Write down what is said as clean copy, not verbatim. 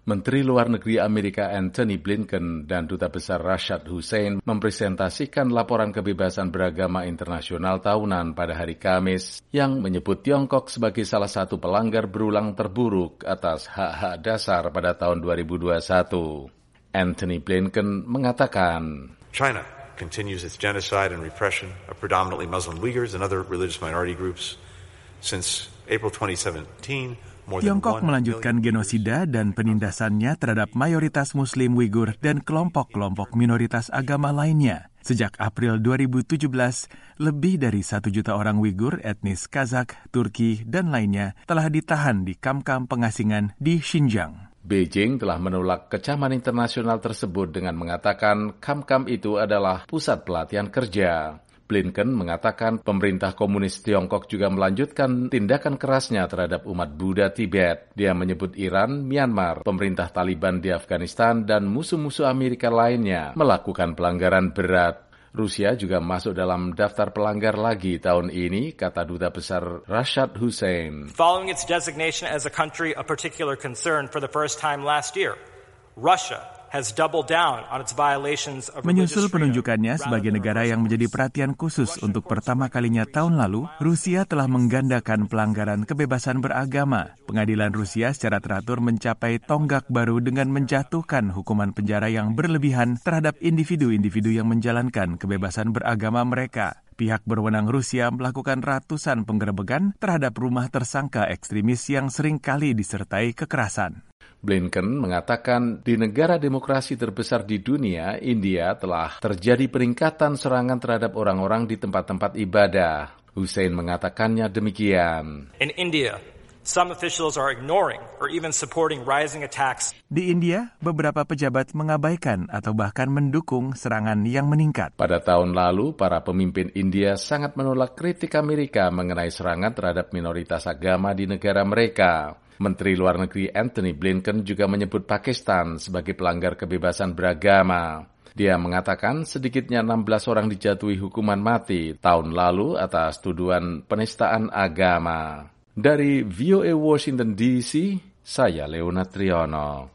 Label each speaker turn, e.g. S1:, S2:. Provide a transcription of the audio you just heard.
S1: Menteri Luar Negeri Amerika Antony Blinken dan Duta Besar Rashad Hussain mempresentasikan laporan kebebasan beragama internasional tahunan pada hari Kamis yang menyebut Tiongkok sebagai salah satu pelanggar berulang terburuk atas hak-hak dasar pada tahun 2021. Antony Blinken mengatakan,
S2: China continues its genocide and repression of predominantly Muslim Uyghurs and other religious minority groups. Since April 2017,
S3: Tiongkok melanjutkan genosida dan penindasannya terhadap mayoritas Muslim Uighur dan kelompok-kelompok minoritas agama lainnya. Sejak April 2017, lebih dari 1 juta orang Uighur etnis Kazakh, Turki, dan lainnya telah ditahan di kamp-kamp pengasingan di Xinjiang.
S1: Beijing telah menolak kecaman internasional tersebut dengan mengatakan kamp-kamp itu adalah pusat pelatihan kerja. Blinken mengatakan pemerintah komunis Tiongkok juga melanjutkan tindakan kerasnya terhadap umat Buddha Tibet. Dia menyebut Iran, Myanmar, pemerintah Taliban di Afghanistan, dan musuh-musuh Amerika lainnya melakukan pelanggaran berat. Rusia juga masuk dalam daftar pelanggar lagi tahun ini, kata Duta Besar Rashad Hussain.
S4: Following its designation as a country of particular concern for the first time last year, Russia has doubled down on its violations of
S3: Menyusul penunjukannya sebagai negara yang menjadi perhatian khusus untuk pertama kalinya tahun lalu, Rusia telah menggandakan pelanggaran kebebasan beragama. Pengadilan Rusia secara teratur mencapai tonggak baru dengan menjatuhkan hukuman penjara yang berlebihan terhadap individu-individu yang menjalankan kebebasan beragama mereka. Pihak berwenang Rusia melakukan ratusan penggerebekan terhadap rumah tersangka ekstremis yang seringkali disertai kekerasan.
S1: Blinken mengatakan di negara demokrasi terbesar di dunia, India, telah terjadi peningkatan serangan terhadap orang-orang di tempat-tempat ibadah. Hussain mengatakannya demikian.
S4: In India, some officials are ignoring or even supporting rising attacks.
S3: Di India, beberapa pejabat mengabaikan atau bahkan mendukung serangan yang meningkat.
S1: Pada tahun lalu, para pemimpin India sangat menolak kritik Amerika mengenai serangan terhadap minoritas agama di negara mereka. Menteri Luar Negeri Antony Blinken juga menyebut Pakistan sebagai pelanggar kebebasan beragama. Dia mengatakan sedikitnya 16 orang dijatuhi hukuman mati tahun lalu atas tuduhan penistaan agama. Dari VOA Washington DC, saya Leonard Triono.